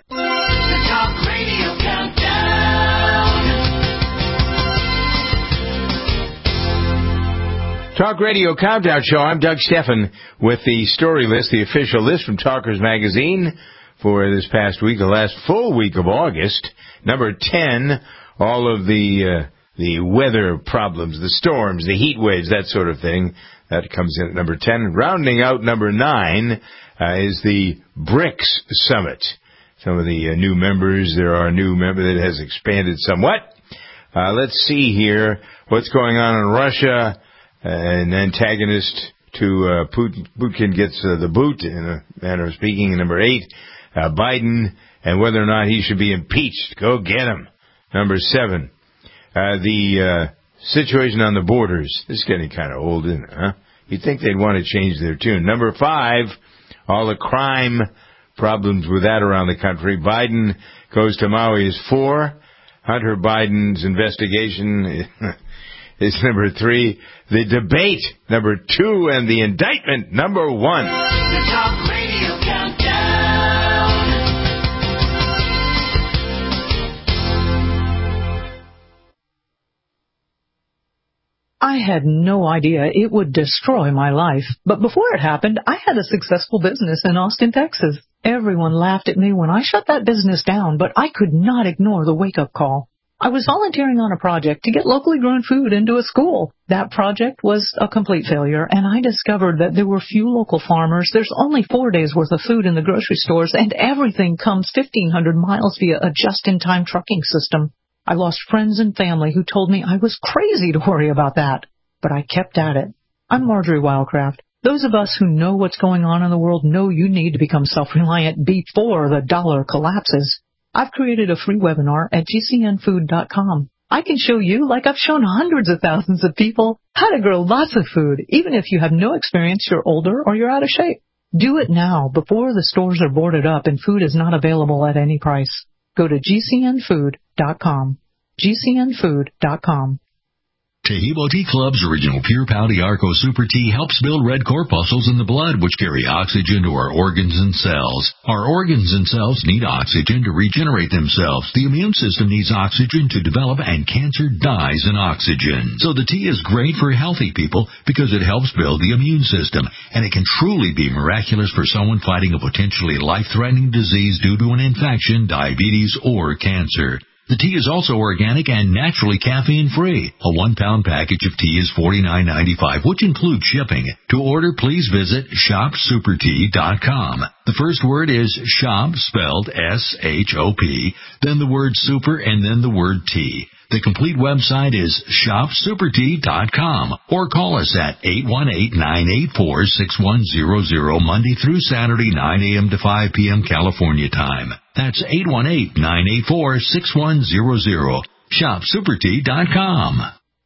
Talk Radio Countdown Show. I'm Doug Steffen with the story list, the official list from Talkers Magazine for this past week, the last full week of August. Number ten, all of the uh, the weather problems, the storms, the heat waves, that sort of thing. That comes in at number ten. Rounding out number nine uh, is the BRICS Summit. Some of the uh, new members. There are a new member that has expanded somewhat. Uh, let's see here what's going on in Russia. Uh, an antagonist to uh, Putin. Putin gets uh, the boot, in a manner of speaking. Number eight, uh, Biden, and whether or not he should be impeached. Go get him. Number seven, uh, the uh, situation on the borders. This is getting kind of old, isn't it, huh? You'd think they'd want to change their tune. Number five, all the crime problems with that around the country. Biden goes to Maui is four. Hunter Biden's investigation is number three. The debate, number two. And the indictment, number one. The Talk Radio Countdown. I had no idea it would destroy my life. But before it happened, I had a successful business in Austin, Texas. Everyone laughed at me when I shut that business down, but I could not ignore the wake-up call. I was volunteering on a project to get locally grown food into a school. That project was a complete failure, and I discovered that there were few local farmers. There's only four days' worth of food in the grocery stores, and everything comes fifteen hundred miles via a just-in-time trucking system. I lost friends and family who told me I was crazy to worry about that. But I kept at it. I'm Marjorie Wildcraft. Those of us who know what's going on in the world know you need to become self-reliant before the dollar collapses. I've created a free webinar at G C N food dot com. I can show you, like I've shown hundreds of thousands of people, how to grow lots of food, even if you have no experience, you're older, or you're out of shape. Do it now, before the stores are boarded up and food is not available at any price. Go to G C N food dot com. G C N food dot com. Tahibo Tea Club's original Pure Pouty Arco Super Tea helps build red corpuscles in the blood, which carry oxygen to our organs and cells. Our organs and cells need oxygen to regenerate themselves. The immune system needs oxygen to develop, and cancer dies in oxygen. So the tea is great for healthy people because it helps build the immune system, and it can truly be miraculous for someone fighting a potentially life-threatening disease due to an infection, diabetes, or cancer. The tea is also organic and naturally caffeine-free. A one-pound package of tea is forty-nine ninety-five, which includes shipping. To order, please visit shop super tea dot com. The first word is shop, spelled S H O P, then the word super, and then the word tea. The complete website is shop super tea dot com, or call us at eight one eight, nine eight four, six one zero zero Monday through Saturday, nine a.m. to five p.m. California time. That's eight one eight, nine eight four, six one zero zero. shop super tea dot com.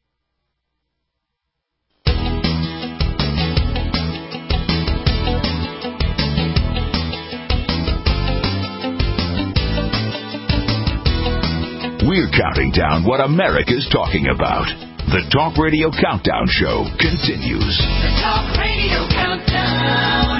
We're counting down what America's talking about. The Talk Radio Countdown Show continues. The Talk Radio Countdown.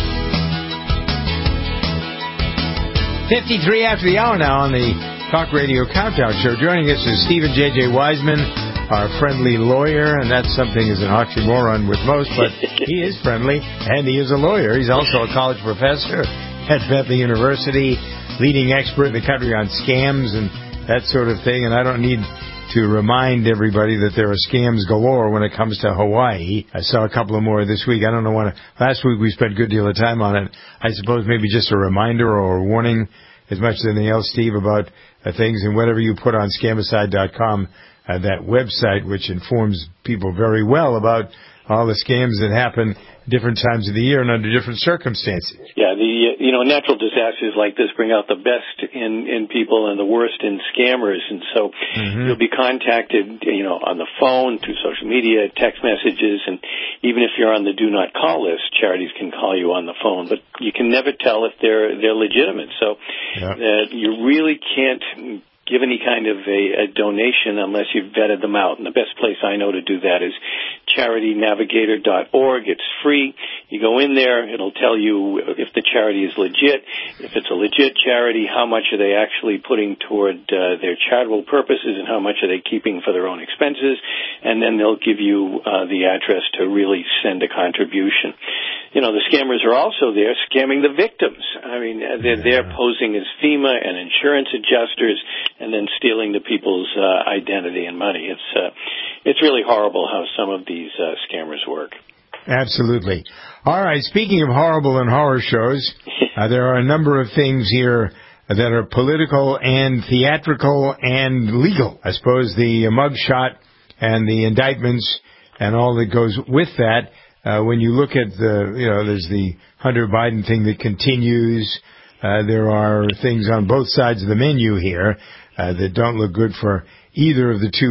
fifty-three after the hour now on the Talk Radio Countdown Show. Joining us is Stephen J J. Wiseman, our friendly lawyer, and that's something is an oxymoron with most, but he is friendly, and he is a lawyer. He's also a college professor at Bentley University, leading expert in the country on scams and that sort of thing, and I don't need to remind everybody that there are scams galore when it comes to Hawaii. I saw a couple of more this week. I don't know what. Last week we spent a good deal of time on it. I suppose maybe just a reminder or a warning, as much as anything else, Steve, about uh, things, and whatever you put on scamicide dot com, uh, that website, which informs people very well about all the scams that happen different times of the year and under different circumstances. Yeah, the you know natural disasters like this bring out the best in in people and the worst in scammers, and so mm-hmm. you'll be contacted, you know, on the phone, through social media, text messages, and even if you're on the do not call list, charities can call you on the phone, but you can never tell if they're they're legitimate. So yeah. uh, you really can't give any kind of a, a donation unless you've vetted them out. And the best place I know to do that is charity navigator dot org. It's free. You go in there, it'll tell you if the charity is legit. If it's a legit charity, how much are they actually putting toward uh, their charitable purposes and how much are they keeping for their own expenses. And then they'll give you uh, the address to really send a contribution. You know, the scammers are also there scamming the victims. I mean, they're there posing as FEMA and insurance adjusters and then stealing the people's uh, identity and money. It's uh, it's really horrible how some of these uh, scammers work. Absolutely. All right, speaking of horrible and horror shows, uh, there are a number of things here that are political and theatrical and legal. I suppose the mugshot and the indictments and all that goes with that. Uh, when you look at the, you know, there's the Hunter Biden thing that continues. Uh, there are things on both sides of the menu here uh, that don't look good for either of the two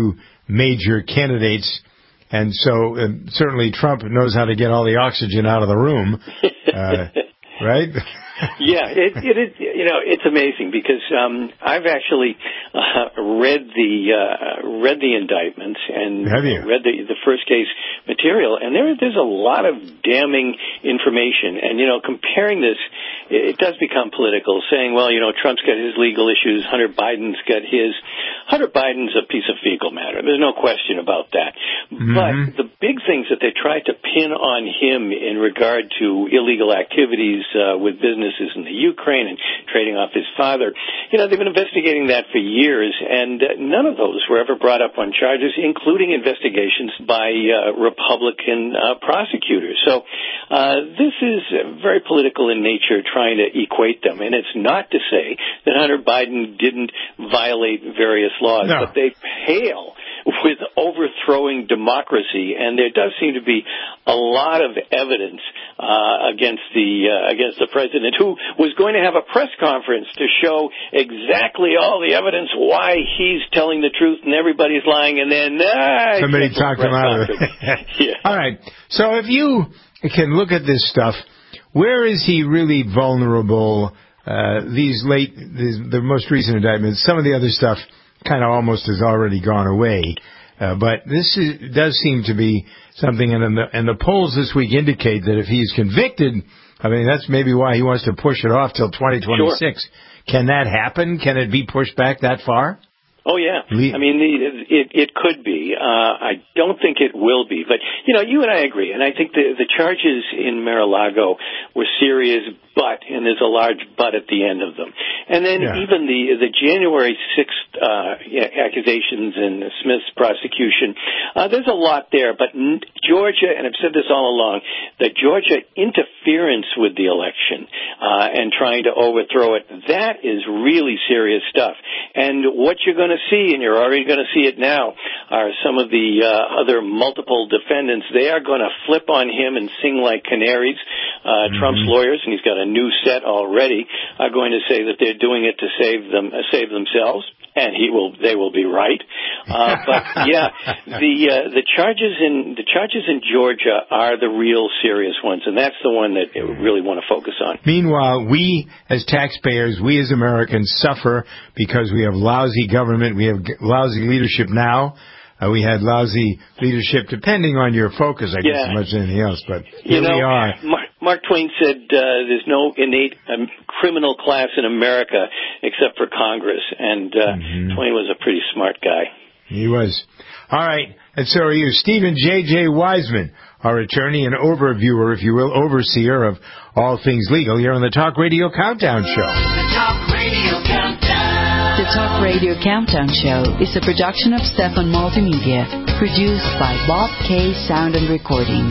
major candidates. And so uh, certainly Trump knows how to get all the oxygen out of the room, uh, right? Yeah, it, it is. You know, it's amazing because um, I've actually uh, read the uh, read the indictments and Have you? read the the first case material, and there there's a lot of damning information. And you know, comparing this, it does become political. Saying, well, you know, Trump's got his legal issues, Hunter Biden's got his. Hunter Biden's a piece of fecal matter. There's no question about that. Mm-hmm. But the big things that they tried to pin on him in regard to illegal activities uh, with businesses in the Ukraine and trading off his father, you know, they've been investigating that for years, and uh, none of those were ever brought up on charges, including investigations by uh, Republican uh, prosecutors. So uh, this is very political in nature, trying to equate them. And it's not to say that Hunter Biden didn't violate various laws, no. but they pale with overthrowing democracy, and there does seem to be a lot of evidence uh, against the uh, against the president, who was going to have a press conference to show exactly all the evidence why he's telling the truth and everybody's lying, and then ah, somebody talked him out of it. Yeah. All right. So if you can look at this stuff, where is he really vulnerable? Uh, these late, these, the most recent indictments, some of the other stuff kind of almost has already gone away. Uh, but this is, does seem to be something, and the, and the polls this week indicate that if he's convicted, I mean, that's maybe why he wants to push it off till twenty twenty-six. Sure. Can that happen? Can it be pushed back that far? Oh, yeah. I mean, the, it, it could be. Uh, I don't think it will be. But, you know, you and I agree. And I think the, the charges in Mar-a-Lago were serious, but, and there's a large but at the end of them. And then yeah. even the the January sixth uh, accusations in Smith's prosecution, uh, there's a lot there. But Georgia, and I've said this all along, that Georgia interference with the election uh, and trying to overthrow it, that is really serious stuff. And what you're going to see, and you're already going to see it now, are some of the uh, other multiple defendants. They are going to flip on him and sing like canaries. Uh, mm-hmm. Trump's lawyers, and he's got a new set already, are going to say that they're doing it to save them, uh, save themselves. And he will. They will be right. Uh, but yeah, the uh, the charges in the charges in Georgia are the real serious ones, and that's the one that we really want to focus on. Meanwhile, we as taxpayers, we as Americans, suffer because we have lousy government. We have lousy leadership now. Uh, we had lousy leadership, depending on your focus, I guess, yeah. as much as anything else. But here you know, we are. Mark, Mark Twain said uh, there's no innate um, criminal class in America except for Congress, and uh, mm-hmm. Twain was a pretty smart guy. He was. All right, and so are you. Stephen J J. Wiseman, our attorney and overviewer, if you will, overseer of all things legal, here on the Talk Radio Countdown Show. The Talk Radio Countdown. The Talk Radio Countdown Show is a production of Stefan Multimedia, produced by Bob K. Sound and Recording.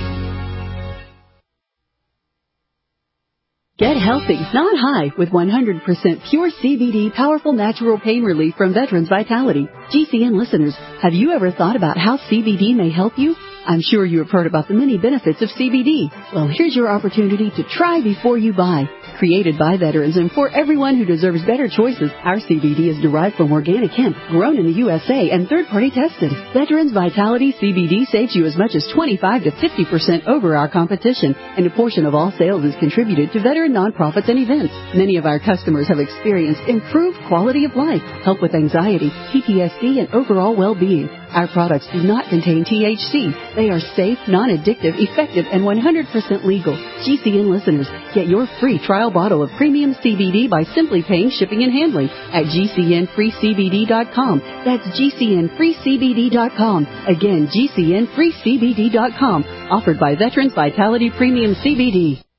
Get healthy, not high, with one hundred percent pure C B D powerful natural pain relief from Veterans Vitality. G C N listeners, have you ever thought about how C B D may help you? I'm sure you have heard about the many benefits of C B D. Well, here's your opportunity to try before you buy. Created by veterans and for everyone who deserves better choices, our C B D is derived from organic hemp, grown in the U S A and third-party tested. Veterans Vitality C B D saves you as much as twenty-five to fifty percent over our competition, and a portion of all sales is contributed to veteran nonprofits and events. Many of our customers have experienced improved quality of life, help with anxiety, P T S D, and overall well-being. Our products do not contain T H C. They are safe, non-addictive, effective, and one hundred percent legal. G C N listeners, get your free trial bottle of premium C B D by simply paying shipping and handling at G C N free C B D dot com. That's G C N free C B D dot com. Again, G C N free C B D dot com. Offered by Veterans Vitality Premium C B D.